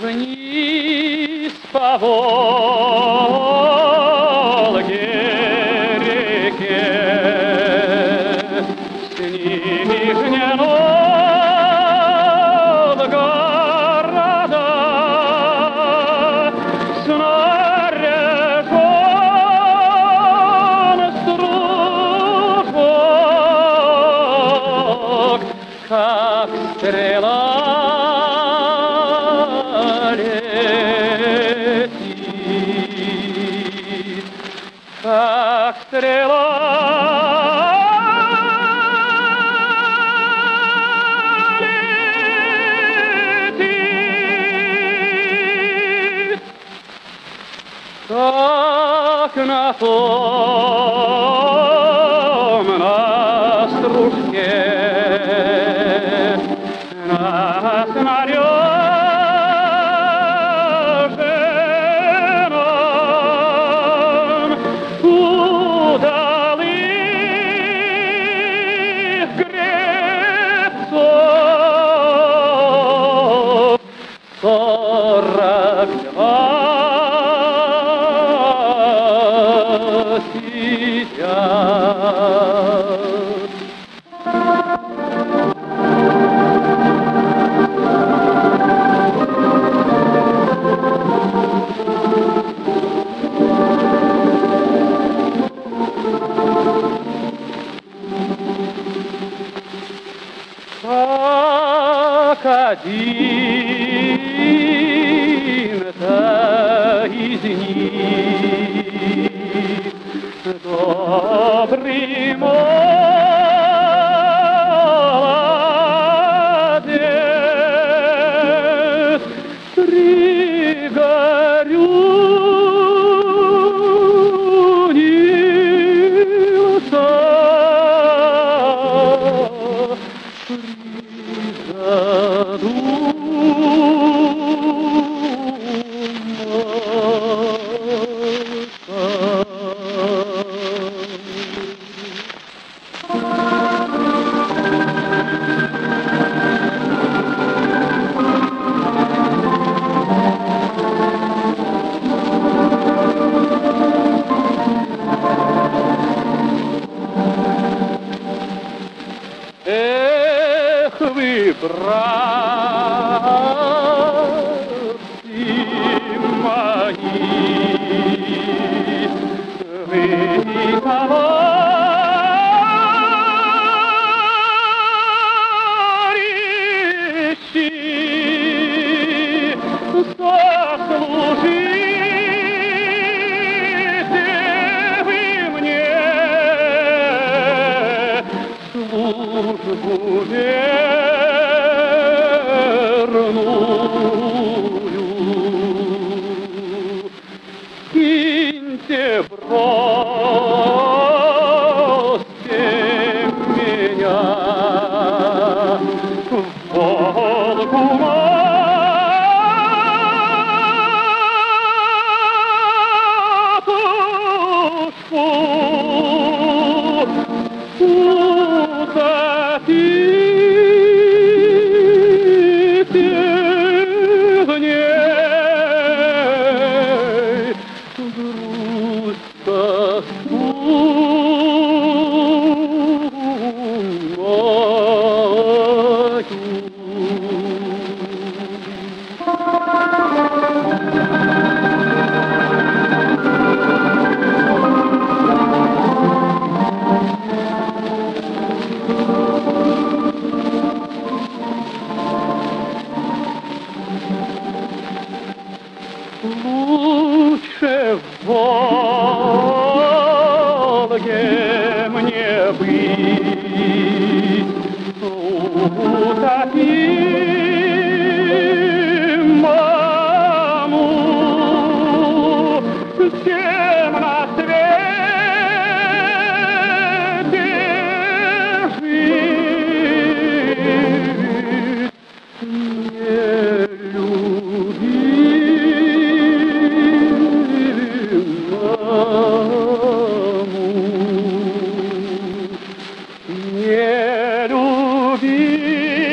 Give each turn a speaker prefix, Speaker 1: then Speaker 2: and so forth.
Speaker 1: вниз по Волге реке, с Нижнего-Новгорода, снаряжен стружок, как стрела летит, как стрела летит, как на том, на стружке, на снаряженном удалых гребцов 42 сидят. Как один-то из них добрый молодец Эх вы, братцы мои, вы товарищи, сослужите вы мне службу верную. Киньте, бросьте меня в Волгу матушку, утопите в ней грусть, тоску лучше в Волге мне быть, утопимому, чем на свете жить, не любимому, не любимому.